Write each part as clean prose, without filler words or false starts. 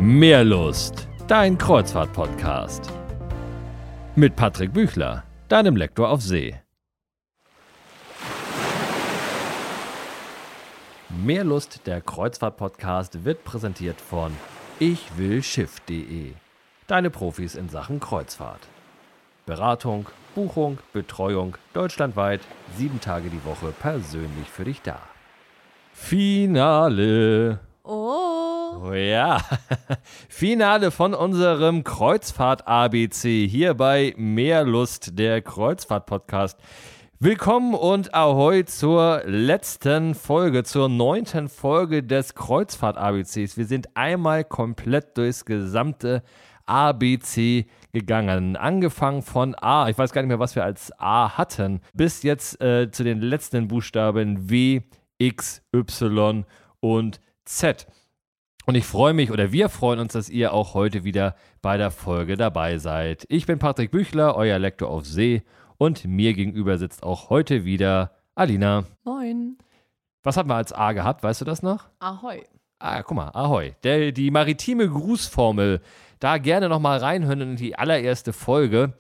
Meerlust, dein Kreuzfahrt-Podcast. Mit Patrick Büchler, deinem Lektor auf See. Meerlust, der Kreuzfahrt-Podcast, wird präsentiert von ichwillschiff.de. Deine Profis in Sachen Kreuzfahrt. Beratung, Buchung, Betreuung, deutschlandweit, 7 Tage die Woche persönlich für dich da. Finale. Oh ja, Finale von unserem Kreuzfahrt-ABC hier bei Meerlust, der Kreuzfahrt-Podcast. Willkommen und Ahoi zur letzten Folge, zur 9. Folge des Kreuzfahrt-ABCs. Wir sind einmal komplett durchs gesamte ABC gegangen. Angefangen von A, ich weiß gar nicht mehr, was wir als A hatten, bis jetzt zu den letzten Buchstaben W, X, Y und Z. Und ich freue mich, oder wir freuen uns, dass ihr auch heute wieder bei der Folge dabei seid. Ich bin Patrick Büchler, euer Lektor auf See, und mir gegenüber sitzt auch heute wieder Alina. Moin. Was hatten wir als A gehabt, weißt du das noch? Ahoi. Ah, guck mal, Ahoi. Die maritime Grußformel, da gerne nochmal reinhören in die allererste Folge.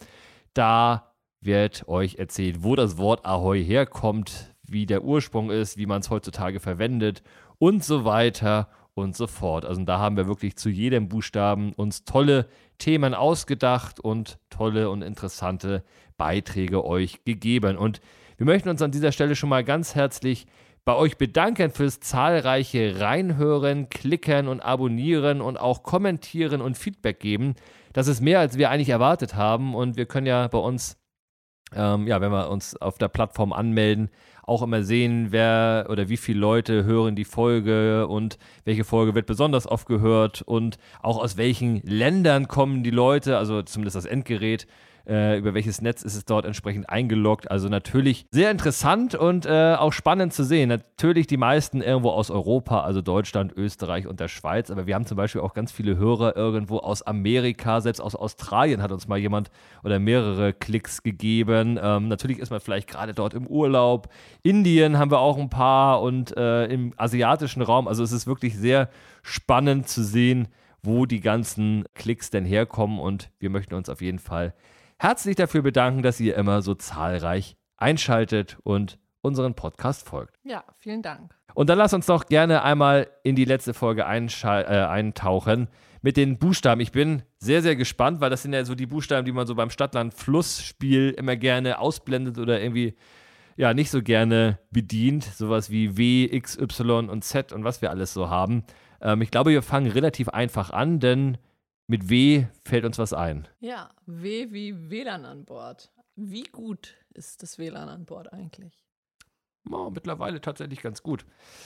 Da wird euch erzählt, wo das Wort Ahoi herkommt, wie der Ursprung ist, wie man es heutzutage verwendet und so weiter und so fort. Also da haben wir wirklich zu jedem Buchstaben uns tolle Themen ausgedacht und tolle und interessante Beiträge euch gegeben. Und wir möchten uns an dieser Stelle schon mal ganz herzlich bei euch bedanken fürs zahlreiche Reinhören, Klicken und Abonnieren und auch Kommentieren und Feedback geben. Das ist mehr, als wir eigentlich erwartet haben, und wir können ja bei uns, wenn wir uns auf der Plattform anmelden, auch immer sehen, wer oder wie viele Leute hören die Folge und welche Folge wird besonders oft gehört und auch aus welchen Ländern kommen die Leute, also zumindest das Endgerät, über welches Netz ist es dort entsprechend eingeloggt. Also natürlich sehr interessant und auch spannend zu sehen. Natürlich die meisten irgendwo aus Europa, also Deutschland, Österreich und der Schweiz. Aber wir haben zum Beispiel auch ganz viele Hörer irgendwo aus Amerika, selbst aus Australien hat uns mal jemand oder mehrere Klicks gegeben. Natürlich ist man vielleicht gerade dort im Urlaub. Indien haben wir auch ein paar und im asiatischen Raum. Also es ist wirklich sehr spannend zu sehen, wo die ganzen Klicks denn herkommen, und wir möchten uns auf jeden Fall herzlich dafür bedanken, dass ihr immer so zahlreich einschaltet und unseren Podcast folgt. Ja, vielen Dank. Und dann lasst uns doch gerne einmal in die letzte Folge eintauchen mit den Buchstaben. Ich bin sehr, sehr gespannt, weil das sind ja so die Buchstaben, die man so beim Stadtland-Fluss-Spiel immer gerne ausblendet oder irgendwie ja nicht so gerne bedient. Sowas wie W, X, Y und Z und was wir alles so haben. Ich glaube, wir fangen relativ einfach an, denn mit W fällt uns was ein. Ja, W wie WLAN an Bord. Wie gut ist das WLAN an Bord eigentlich? Oh, mittlerweile tatsächlich ganz gut.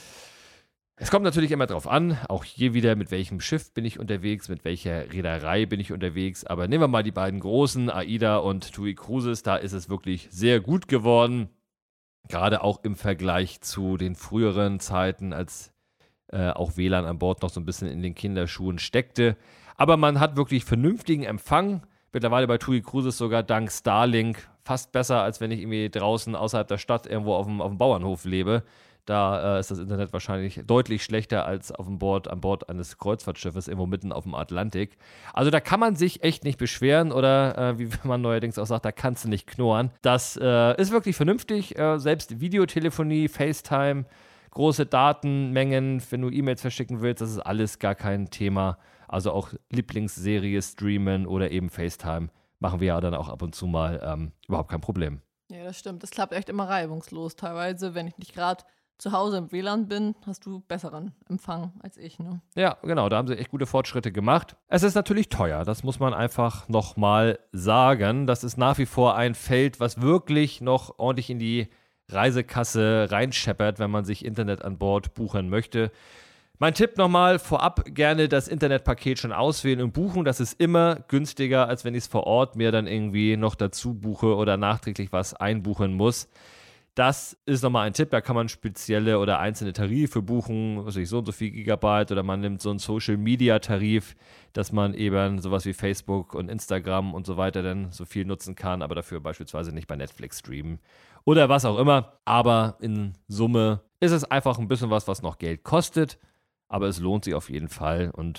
Es kommt natürlich immer drauf an, auch hier wieder, mit welchem Schiff bin ich unterwegs, mit welcher Reederei bin ich unterwegs. Aber nehmen wir mal die beiden großen, AIDA und TUI Cruises, da ist es wirklich sehr gut geworden. Gerade auch im Vergleich zu den früheren Zeiten, als auch WLAN an Bord noch so ein bisschen in den Kinderschuhen steckte. Aber man hat wirklich vernünftigen Empfang. Mittlerweile bei TUI Cruises sogar dank Starlink fast besser, als wenn ich irgendwie draußen außerhalb der Stadt irgendwo auf dem Bauernhof lebe. Da ist das Internet wahrscheinlich deutlich schlechter als an Bord eines Kreuzfahrtschiffes irgendwo mitten auf dem Atlantik. Also da kann man sich echt nicht beschweren oder wie man neuerdings auch sagt, da kannst du nicht knurren. Das ist wirklich vernünftig. Selbst Videotelefonie, FaceTime, große Datenmengen, wenn du E-Mails verschicken willst, das ist alles gar kein Thema. Also auch Lieblingsserie streamen oder eben FaceTime machen wir ja dann auch ab und zu mal überhaupt kein Problem. Ja, das stimmt. Das klappt echt immer reibungslos. Teilweise, wenn ich nicht gerade zu Hause im WLAN bin, hast du besseren Empfang als ich, ne? Ja, genau, da haben sie echt gute Fortschritte gemacht. Es ist natürlich teuer, das muss man einfach nochmal sagen. Das ist nach wie vor ein Feld, was wirklich noch ordentlich in die Reisekasse reinscheppert, wenn man sich Internet an Bord buchen möchte. Mein Tipp nochmal, vorab gerne das Internetpaket schon auswählen und buchen. Das ist immer günstiger, als wenn ich es vor Ort mir dann irgendwie noch dazu buche oder nachträglich was einbuchen muss. Das ist nochmal ein Tipp, da kann man spezielle oder einzelne Tarife buchen, was weiß ich, so und so viel Gigabyte, oder man nimmt so einen Social-Media-Tarif, dass man eben sowas wie Facebook und Instagram und so weiter dann so viel nutzen kann, aber dafür beispielsweise nicht bei Netflix streamen oder was auch immer. Aber in Summe ist es einfach ein bisschen was noch Geld kostet, aber es lohnt sich auf jeden Fall, und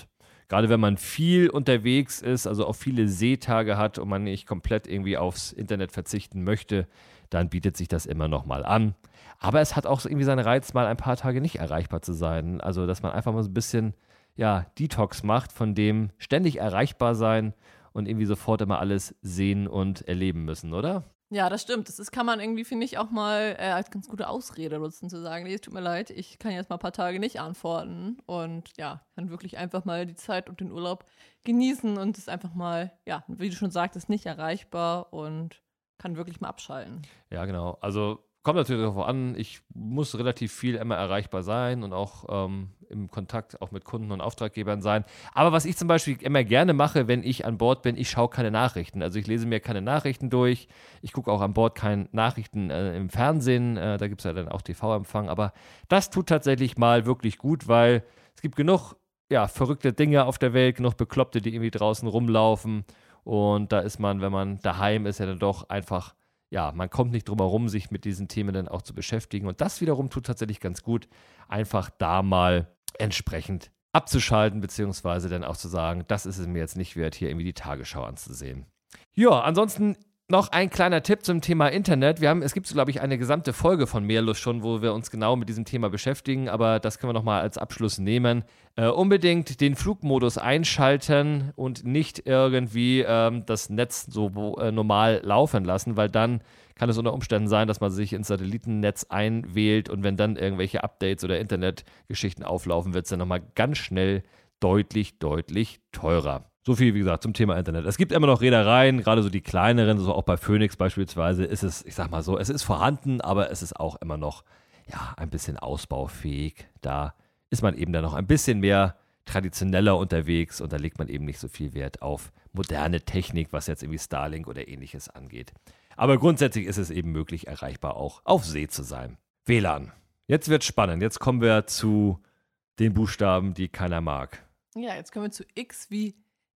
gerade wenn man viel unterwegs ist, also auch viele Seetage hat und man nicht komplett irgendwie aufs Internet verzichten möchte, dann bietet sich das immer noch mal an. Aber es hat auch so irgendwie seinen Reiz, mal ein paar Tage nicht erreichbar zu sein. Also, dass man einfach mal so ein bisschen, ja, Detox macht von dem ständig erreichbar sein und irgendwie sofort immer alles sehen und erleben müssen, oder? Ja, das stimmt. Kann man irgendwie, finde ich, auch mal als ganz gute Ausrede nutzen, zu sagen, nee, es tut mir leid, ich kann jetzt mal ein paar Tage nicht antworten und ja, kann wirklich einfach mal die Zeit und den Urlaub genießen und ist einfach mal, ja, wie du schon sagtest, nicht erreichbar und kann wirklich mal abschalten. Ja, genau. Also kommt natürlich darauf an, ich muss relativ viel immer erreichbar sein und auch im Kontakt auch mit Kunden und Auftraggebern sein. Aber was ich zum Beispiel immer gerne mache, wenn ich an Bord bin, ich schaue keine Nachrichten. Also ich lese mir keine Nachrichten durch. Ich gucke auch an Bord keine Nachrichten im Fernsehen. Da gibt es ja dann auch TV-Empfang. Aber das tut tatsächlich mal wirklich gut, weil es gibt genug, ja, verrückte Dinge auf der Welt, genug Bekloppte, die irgendwie draußen rumlaufen. Und da ist man, wenn man daheim ist, ja dann doch einfach, ja, man kommt nicht drum herum, sich mit diesen Themen dann auch zu beschäftigen. Und das wiederum tut tatsächlich ganz gut, einfach da mal entsprechend abzuschalten, beziehungsweise dann auch zu sagen, das ist es mir jetzt nicht wert, hier irgendwie die Tagesschau anzusehen. Ja, ansonsten noch ein kleiner Tipp zum Thema Internet. Es gibt, glaube ich, eine gesamte Folge von Mehrlust schon, wo wir uns genau mit diesem Thema beschäftigen, aber das können wir nochmal als Abschluss nehmen. Unbedingt den Flugmodus einschalten und nicht irgendwie das Netz so normal laufen lassen, weil dann kann es unter Umständen sein, dass man sich ins Satellitennetz einwählt und wenn dann irgendwelche Updates oder Internetgeschichten auflaufen, wird es dann nochmal ganz schnell deutlich, deutlich teurer. So viel, wie gesagt, zum Thema Internet. Es gibt immer noch Reedereien, gerade so die kleineren, so auch bei Phoenix beispielsweise, ist es, ich sag mal so, es ist vorhanden, aber es ist auch immer noch, ja, ein bisschen ausbaufähig. Da ist man eben dann noch ein bisschen mehr traditioneller unterwegs und da legt man eben nicht so viel Wert auf moderne Technik, was jetzt irgendwie Starlink oder ähnliches angeht. Aber grundsätzlich ist es eben möglich, erreichbar auch auf See zu sein. WLAN. Jetzt wird's spannend. Jetzt kommen wir zu den Buchstaben, die keiner mag. Ja, jetzt kommen wir zu X wie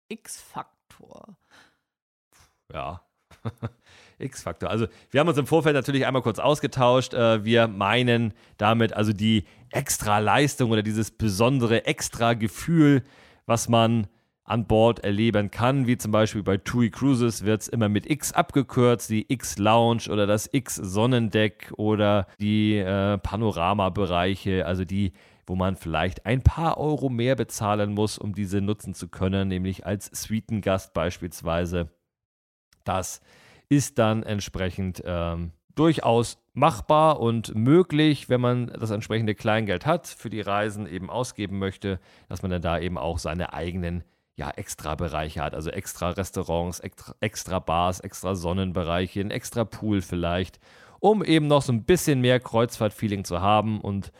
X-Faktor. Ja, X-Faktor. Also wir haben uns im Vorfeld natürlich einmal kurz ausgetauscht. Wir meinen damit also die Extra-Leistung oder dieses besondere Extra-Gefühl, was man an Bord erleben kann, wie zum Beispiel bei TUI Cruises wird es immer mit X abgekürzt, die X-Lounge oder das X-Sonnendeck oder die Panoramabereiche, also die, wo man vielleicht ein paar Euro mehr bezahlen muss, um diese nutzen zu können, nämlich als Suitengast beispielsweise. Das ist dann entsprechend durchaus machbar und möglich, wenn man das entsprechende Kleingeld hat, für die Reisen eben ausgeben möchte, dass man dann da eben auch seine eigenen, ja, extra Bereiche hat, also extra Restaurants, extra Bars, extra Sonnenbereiche, ein extra Pool vielleicht, um eben noch so ein bisschen mehr Kreuzfahrt-Feeling zu haben. Und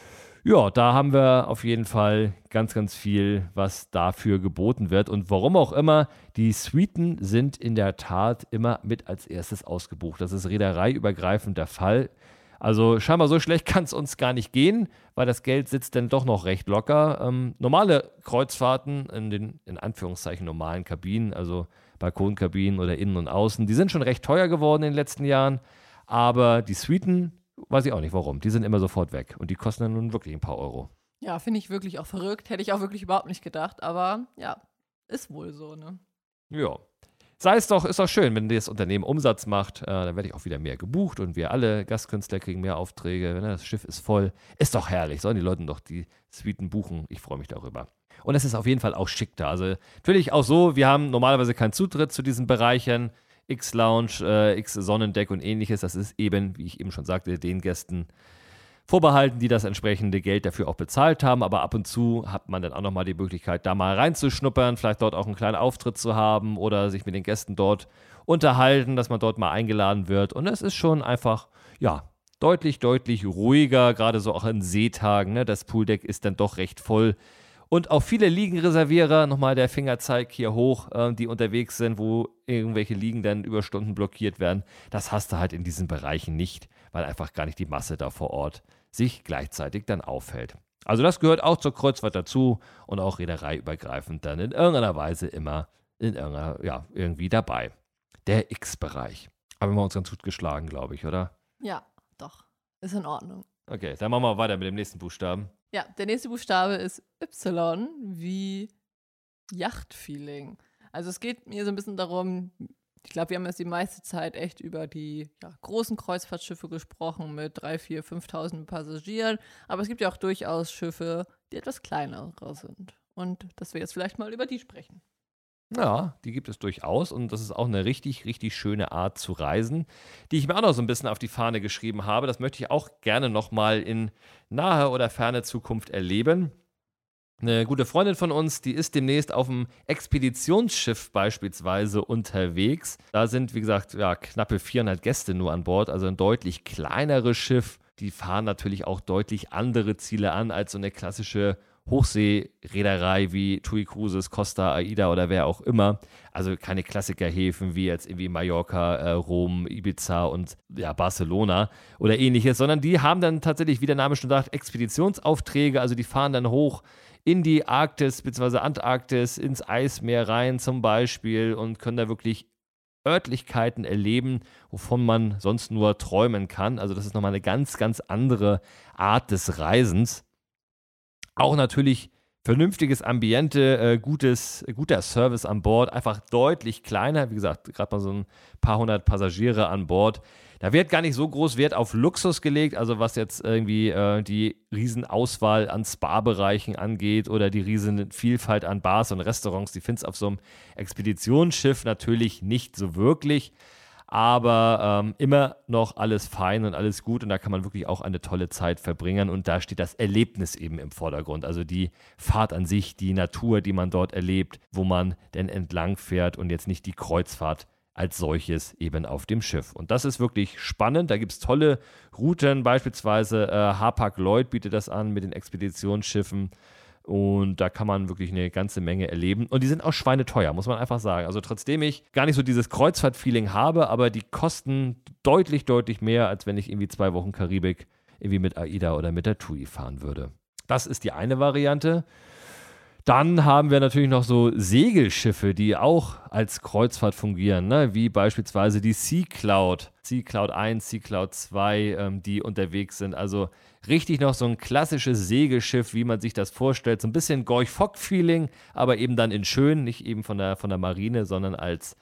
ja, da haben wir auf jeden Fall ganz, ganz viel, was dafür geboten wird. Und warum auch immer, die Suiten sind in der Tat immer mit als erstes ausgebucht. Das ist reedereiübergreifend der Fall. Also scheinbar so schlecht kann es uns gar nicht gehen, weil das Geld sitzt dann doch noch recht locker. Normale Kreuzfahrten in den, in Anführungszeichen, normalen Kabinen, also Balkonkabinen oder innen und außen, die sind schon recht teuer geworden in den letzten Jahren. Aber die Suiten, weiß ich auch nicht warum, die sind immer sofort weg. Und die kosten dann nun wirklich ein paar Euro. Ja, finde ich wirklich auch verrückt. Hätte ich auch wirklich überhaupt nicht gedacht. Aber ja, ist wohl so, ne? Ja. Sei es doch, ist doch schön, wenn das Unternehmen Umsatz macht, dann werde ich auch wieder mehr gebucht und wir alle Gastkünstler kriegen mehr Aufträge. Das Schiff ist voll. Ist doch herrlich. Sollen die Leute doch die Suiten buchen? Ich freue mich darüber. Und es ist auf jeden Fall auch schick da. Also natürlich auch so, wir haben normalerweise keinen Zutritt zu diesen Bereichen. X-Lounge, X-Sonnendeck und ähnliches. Das ist eben, wie ich eben schon sagte, den Gästen vorbehalten, die das entsprechende Geld dafür auch bezahlt haben. Aber ab und zu hat man dann auch nochmal die Möglichkeit, da mal reinzuschnuppern, vielleicht dort auch einen kleinen Auftritt zu haben oder sich mit den Gästen dort unterhalten, dass man dort mal eingeladen wird. Und es ist schon einfach, ja, deutlich, deutlich ruhiger, gerade so auch an Seetagen. Ne? Das Pooldeck ist dann doch recht voll. Und auch viele Liegenreservierer, nochmal der Fingerzeig hier hoch, die unterwegs sind, wo irgendwelche Liegen dann über Stunden blockiert werden. Das hast du halt in diesen Bereichen nicht, weil einfach gar nicht die Masse da vor Ort sich gleichzeitig dann aufhält. Also das gehört auch zur Kreuzfahrt dazu und auch reedereiübergreifend dann in irgendeiner Weise immer irgendwie dabei. Der X-Bereich. Haben wir uns ganz gut geschlagen, glaube ich, oder? Ja, doch. Ist in Ordnung. Okay, dann machen wir weiter mit dem nächsten Buchstaben. Ja, der nächste Buchstabe ist Y wie Yacht-Feeling. Also es geht mir so ein bisschen darum, ich glaube, wir haben jetzt die meiste Zeit echt über die großen Kreuzfahrtschiffe gesprochen mit 3.000, 4.000, 5.000 Passagieren. Aber es gibt ja auch durchaus Schiffe, die etwas kleiner sind. Und dass wir jetzt vielleicht mal über die sprechen. Ja, die gibt es durchaus und das ist auch eine richtig, richtig schöne Art zu reisen, die ich mir auch noch so ein bisschen auf die Fahne geschrieben habe. Das möchte ich auch gerne nochmal in naher oder ferner Zukunft erleben. Eine gute Freundin von uns, die ist demnächst auf dem Expeditionsschiff beispielsweise unterwegs. Da sind, wie gesagt, knappe 400 Gäste nur an Bord, also ein deutlich kleineres Schiff. Die fahren natürlich auch deutlich andere Ziele an als so eine klassische Hochseereederei wie TUI Cruises, Costa, AIDA oder wer auch immer. Also keine Klassikerhäfen wie jetzt irgendwie Mallorca, Rom, Ibiza und Barcelona oder ähnliches, sondern die haben dann tatsächlich, wie der Name schon sagt, Expeditionsaufträge. Also die fahren dann hoch in die Arktis bzw. Antarktis, ins Eismeer rein zum Beispiel und können da wirklich Örtlichkeiten erleben, wovon man sonst nur träumen kann. Also das ist nochmal eine ganz, ganz andere Art des Reisens. Auch natürlich vernünftiges Ambiente, guter Service an Bord, einfach deutlich kleiner. Wie gesagt, gerade mal so ein paar hundert Passagiere an Bord. Da wird gar nicht so groß Wert auf Luxus gelegt, also was jetzt irgendwie die Riesenauswahl an Spa-Bereichen angeht oder die riesen Vielfalt an Bars und Restaurants. Die findest du auf so einem Expeditionsschiff natürlich nicht so wirklich. Aber immer noch alles fein und alles gut und da kann man wirklich auch eine tolle Zeit verbringen und da steht das Erlebnis eben im Vordergrund. Also die Fahrt an sich, die Natur, die man dort erlebt, wo man denn entlang fährt und jetzt nicht die Kreuzfahrt als solches eben auf dem Schiff. Und das ist wirklich spannend. Da gibt es tolle Routen, beispielsweise Hapag-Lloyd bietet das an mit den Expeditionsschiffen. Und da kann man wirklich eine ganze Menge erleben. Und die sind auch schweineteuer, muss man einfach sagen. Also trotzdem ich gar nicht so dieses Kreuzfahrt-Feeling habe, aber die kosten deutlich, deutlich mehr, als wenn ich irgendwie 2 Wochen Karibik irgendwie mit AIDA oder mit der TUI fahren würde. Das ist die eine Variante. Dann haben wir natürlich noch so Segelschiffe, die auch als Kreuzfahrt fungieren, ne? Wie beispielsweise die Sea Cloud 1, Sea Cloud 2, die unterwegs sind. Also richtig noch so ein klassisches Segelschiff, wie man sich das vorstellt. So ein bisschen Gorch Fock-Feeling, aber eben dann in schön, nicht eben von der Marine, sondern als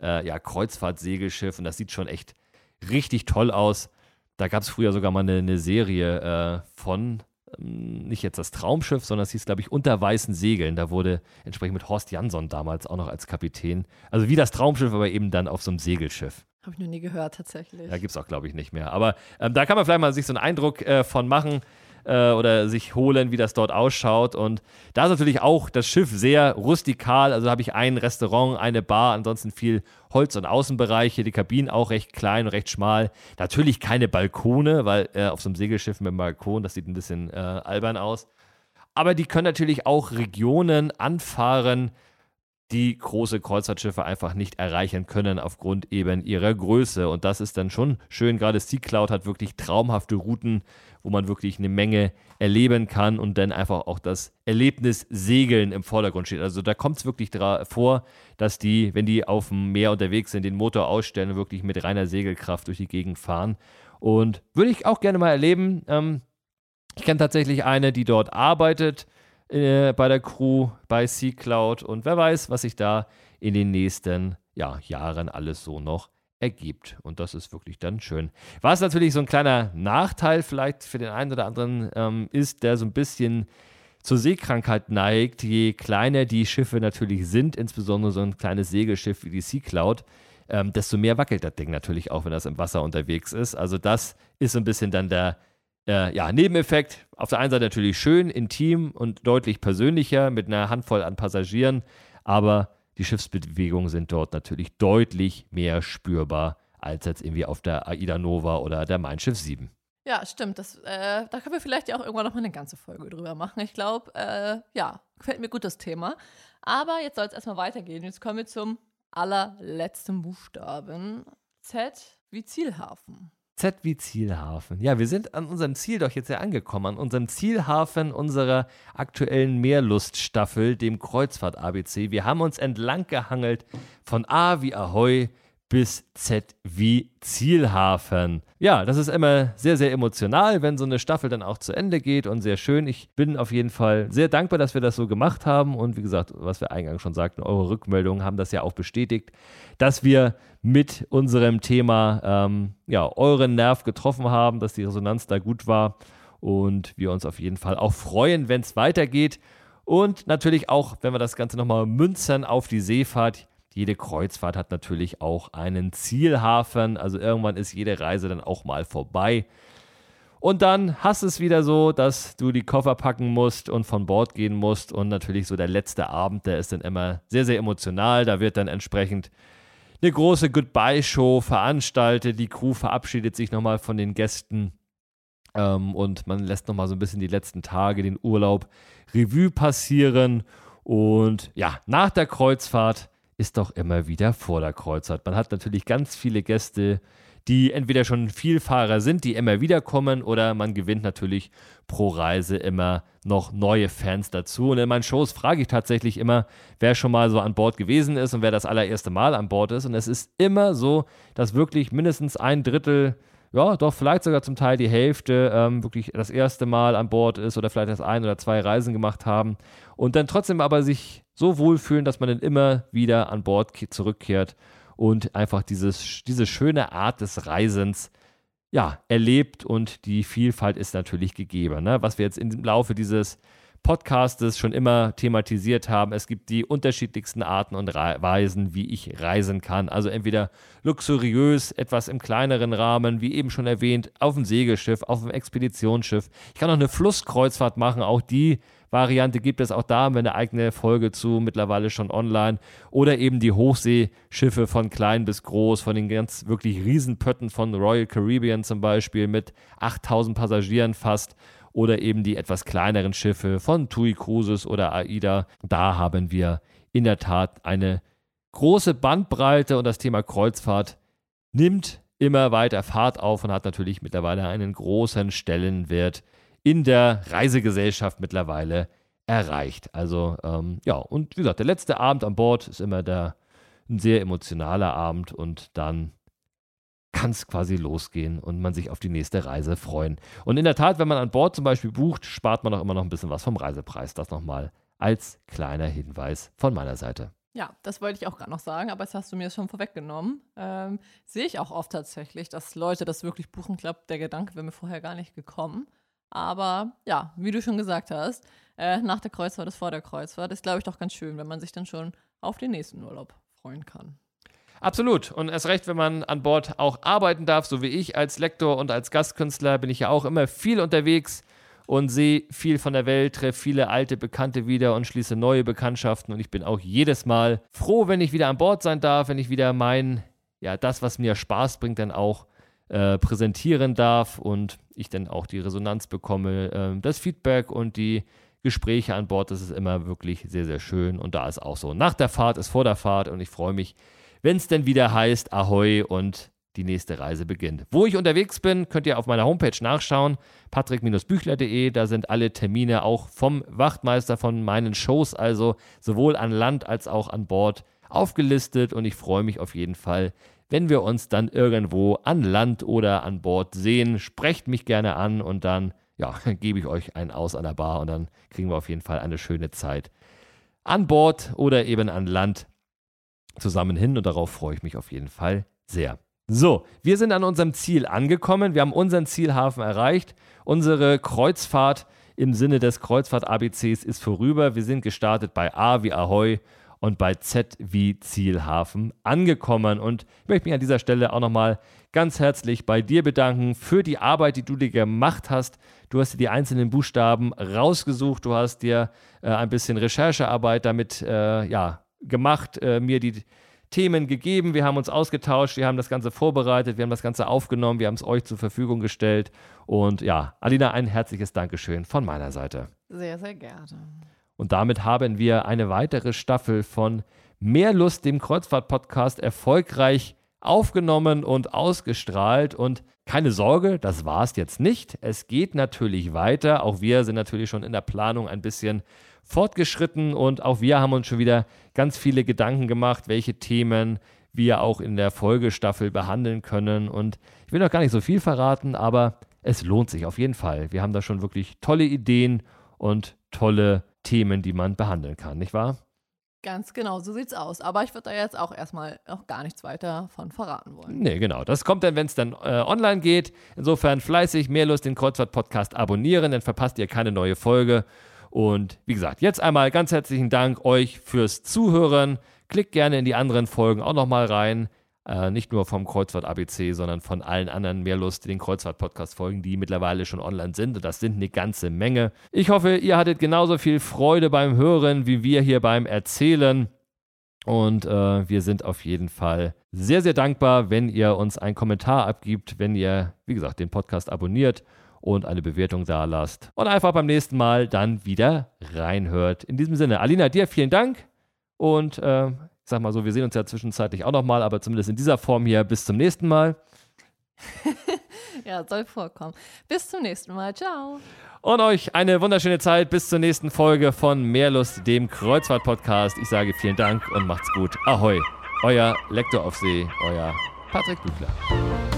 Kreuzfahrt-Segelschiff. Und das sieht schon echt richtig toll aus. Da gab es früher sogar mal eine Serie von nicht jetzt das Traumschiff, sondern es hieß, glaube ich, Unter weißen Segeln. Da wurde entsprechend mit Horst Jansson damals auch noch als Kapitän. Also wie das Traumschiff, aber eben dann auf so einem Segelschiff. Habe ich noch nie gehört, tatsächlich. Ja, gibt es auch, glaube ich, nicht mehr. Aber da kann man vielleicht mal sich so einen Eindruck von machen oder sich holen, wie das dort ausschaut. Und da ist natürlich auch das Schiff sehr rustikal. Also habe ich ein Restaurant, eine Bar, ansonsten viel Holz- und Außenbereiche. Die Kabinen auch recht klein, recht schmal. Natürlich keine Balkone, weil auf so einem Segelschiff mit einem Balkon, das sieht ein bisschen albern aus. Aber die können natürlich auch Regionen anfahren, die große Kreuzfahrtschiffe einfach nicht erreichen können aufgrund eben ihrer Größe. Und das ist dann schon schön. Gerade Sea Cloud hat wirklich traumhafte Routen, wo man wirklich eine Menge erleben kann und dann einfach auch das Erlebnis Segeln im Vordergrund steht. Also da kommt es wirklich vor, dass die, wenn die auf dem Meer unterwegs sind, den Motor ausstellen und wirklich mit reiner Segelkraft durch die Gegend fahren. Und würde ich auch gerne mal erleben. Ich kenne tatsächlich eine, die dort arbeitet, bei der Crew, bei Sea Cloud und wer weiß, was sich da in den nächsten Jahren alles so noch ergibt. Und das ist wirklich dann schön. Was natürlich so ein kleiner Nachteil vielleicht für den einen oder anderen ist, der so ein bisschen zur Seekrankheit neigt, je kleiner die Schiffe natürlich sind, insbesondere so ein kleines Segelschiff wie die Sea Cloud, desto mehr wackelt das Ding natürlich auch, wenn das im Wasser unterwegs ist. Also das ist so ein bisschen dann der Nebeneffekt. Auf der einen Seite natürlich schön, intim und deutlich persönlicher mit einer Handvoll an Passagieren, aber die Schiffsbewegungen sind dort natürlich deutlich mehr spürbar als jetzt irgendwie auf der AIDA Nova oder der Mein Schiff 7. Ja, stimmt. Da können wir vielleicht ja auch irgendwann noch mal eine ganze Folge drüber machen. Ich glaube, gefällt mir gut das Thema. Aber jetzt soll es erstmal weitergehen. Jetzt kommen wir zum allerletzten Buchstaben. Z wie Zielhafen. Z wie Zielhafen. Ja, wir sind an unserem Ziel doch jetzt ja angekommen, an unserem Zielhafen unserer aktuellen Meerluststaffel, dem Kreuzfahrt-ABC. Wir haben uns entlang gehangelt von A wie Ahoi bis Z wie Zielhafen. Ja, das ist immer sehr, sehr emotional, wenn so eine Staffel dann auch zu Ende geht und sehr schön. Ich bin auf jeden Fall sehr dankbar, dass wir das so gemacht haben und wie gesagt, was wir eingangs schon sagten, eure Rückmeldungen haben das ja auch bestätigt, dass wir mit unserem Thema euren Nerv getroffen haben, dass die Resonanz da gut war und wir uns auf jeden Fall auch freuen, wenn es weitergeht und natürlich auch, wenn wir das Ganze nochmal münzen auf die Seefahrt. Jede Kreuzfahrt hat natürlich auch einen Zielhafen, also irgendwann ist jede Reise dann auch mal vorbei. Und dann hast du es wieder so, dass du die Koffer packen musst und von Bord gehen musst und natürlich so der letzte Abend, der ist dann immer sehr, sehr emotional. Da wird dann entsprechend eine große Goodbye-Show veranstaltet, die Crew verabschiedet sich nochmal von den Gästen und man lässt nochmal so ein bisschen die letzten Tage, den Urlaub Revue passieren und ja, nach der Kreuzfahrt ist doch immer wieder vor der Kreuzfahrt. Man hat natürlich ganz viele Gäste, die entweder schon Vielfahrer sind, die immer wieder kommen, oder man gewinnt natürlich pro Reise immer noch neue Fans dazu. Und in meinen Shows frage ich tatsächlich immer, wer schon mal so an Bord gewesen ist und wer das allererste Mal an Bord ist. Und es ist immer so, dass wirklich mindestens 1/3, ja, doch vielleicht sogar zum Teil die Hälfte wirklich das erste Mal an Bord ist oder vielleicht erst 1 oder 2 Reisen gemacht haben und dann trotzdem aber sich so wohlfühlen, dass man dann immer wieder an Bord zurückkehrt und einfach diese schöne Art des Reisens erlebt und die Vielfalt ist natürlich gegeben. Ne? Was wir jetzt im Laufe dieses Podcastes schon immer thematisiert haben. Es gibt die unterschiedlichsten Arten und Weisen, wie ich reisen kann. Also entweder luxuriös, etwas im kleineren Rahmen, wie eben schon erwähnt, auf dem Segelschiff, auf dem Expeditionsschiff. Ich kann auch eine Flusskreuzfahrt machen, auch die Variante gibt es, auch da haben wir eine eigene Folge zu, mittlerweile schon online. Oder eben die Hochseeschiffe von klein bis groß, von den ganz wirklich Riesenpötten von Royal Caribbean zum Beispiel mit 8000 Passagieren fast. Oder eben die etwas kleineren Schiffe von TUI Cruises oder AIDA. Da haben wir in der Tat eine große Bandbreite und das Thema Kreuzfahrt nimmt immer weiter Fahrt auf und hat natürlich mittlerweile einen großen Stellenwert in der Reisegesellschaft mittlerweile erreicht. Also und wie gesagt, der letzte Abend an Bord ist immer ein sehr emotionaler Abend und dann kann es quasi losgehen und man sich auf die nächste Reise freuen. Und in der Tat, wenn man an Bord zum Beispiel bucht, spart man auch immer noch ein bisschen was vom Reisepreis. Das nochmal als kleiner Hinweis von meiner Seite. Ja, das wollte ich auch gerade noch sagen, aber jetzt hast du mir das schon vorweggenommen. Sehe ich auch oft tatsächlich, dass Leute das wirklich buchen. Ich glaube, der Gedanke wäre mir vorher gar nicht gekommen. Aber ja, wie du schon gesagt hast, nach der Kreuzfahrt ist vor der Kreuzfahrt. Ist, glaube ich, doch ganz schön, wenn man sich dann schon auf den nächsten Urlaub freuen kann. Absolut. Und erst recht, wenn man an Bord auch arbeiten darf, so wie ich als Lektor und als Gastkünstler, bin ich ja auch immer viel unterwegs und sehe viel von der Welt, treffe viele alte Bekannte wieder und schließe neue Bekanntschaften. Und ich bin auch jedes Mal froh, wenn ich wieder an Bord sein darf, wenn ich wieder das, was mir Spaß bringt, dann auch präsentieren darf und ich dann auch die Resonanz bekomme, das Feedback und die Gespräche an Bord. Das ist immer wirklich sehr, sehr schön. Und da ist auch so, nach der Fahrt ist vor der Fahrt und ich freue mich, wenn es denn wieder heißt Ahoi und die nächste Reise beginnt. Wo ich unterwegs bin, könnt ihr auf meiner Homepage nachschauen, patrick-büchler.de, da sind alle Termine auch vom Wachtmeister von meinen Shows, also sowohl an Land als auch an Bord aufgelistet und ich freue mich auf jeden Fall, wenn wir uns dann irgendwo an Land oder an Bord sehen. Sprecht mich gerne an und dann gebe ich euch einen aus an der Bar und dann kriegen wir auf jeden Fall eine schöne Zeit an Bord oder eben an Land zusammen hin und darauf freue ich mich auf jeden Fall sehr. So, wir sind an unserem Ziel angekommen. Wir haben unseren Zielhafen erreicht. Unsere Kreuzfahrt im Sinne des Kreuzfahrt-ABCs ist vorüber. Wir sind gestartet bei A wie Ahoi und bei Z wie Zielhafen angekommen. Und ich möchte mich an dieser Stelle auch nochmal ganz herzlich bei dir bedanken für die Arbeit, die du dir gemacht hast. Du hast dir die einzelnen Buchstaben rausgesucht. Du hast dir ein bisschen Recherchearbeit damit gemacht, mir die Themen gegeben, wir haben uns ausgetauscht, wir haben das Ganze vorbereitet, wir haben das Ganze aufgenommen, wir haben es euch zur Verfügung gestellt und ja, Alina, ein herzliches Dankeschön von meiner Seite. Sehr, sehr gerne. Und damit haben wir eine weitere Staffel von Mehr Lust, dem Kreuzfahrt-Podcast, erfolgreich aufgenommen und ausgestrahlt und keine Sorge, das war es jetzt nicht. Es geht natürlich weiter, auch wir sind natürlich schon in der Planung ein bisschen fortgeschritten und auch wir haben uns schon wieder ganz viele Gedanken gemacht, welche Themen wir auch in der Folgestaffel behandeln können. Und ich will noch gar nicht so viel verraten, aber es lohnt sich auf jeden Fall. Wir haben da schon wirklich tolle Ideen und tolle Themen, die man behandeln kann, nicht wahr? Ganz genau, so sieht's aus. Aber ich würde da jetzt auch erstmal noch gar nichts weiter von verraten wollen. Nee, genau. Das kommt dann, wenn es dann online geht. Insofern fleißig Mehrlust den Kreuzfahrt-Podcast abonnieren, dann verpasst ihr keine neue Folge. Und wie gesagt, jetzt einmal ganz herzlichen Dank euch fürs Zuhören. Klickt gerne in die anderen Folgen auch nochmal rein. Nicht nur vom Kreuzfahrt-ABC, sondern von allen anderen Mehrlust, den Kreuzfahrt-Podcast-Folgen, die mittlerweile schon online sind. Und das sind eine ganze Menge. Ich hoffe, ihr hattet genauso viel Freude beim Hören, wie wir hier beim Erzählen. Und wir sind auf jeden Fall sehr, sehr dankbar, wenn ihr uns einen Kommentar abgibt, wenn ihr, wie gesagt, den Podcast abonniert und eine Bewertung da lasst. Und einfach beim nächsten Mal dann wieder reinhört. In diesem Sinne, Alina, dir vielen Dank. Und ich sag mal so, wir sehen uns ja zwischenzeitlich auch nochmal, aber zumindest in dieser Form hier bis zum nächsten Mal. Ja, soll vorkommen. Bis zum nächsten Mal. Ciao. Und euch eine wunderschöne Zeit bis zur nächsten Folge von Mehrlust, dem Kreuzfahrt-Podcast. Ich sage vielen Dank und macht's gut. Ahoi, euer Lektor auf See, euer Patrick Büchler.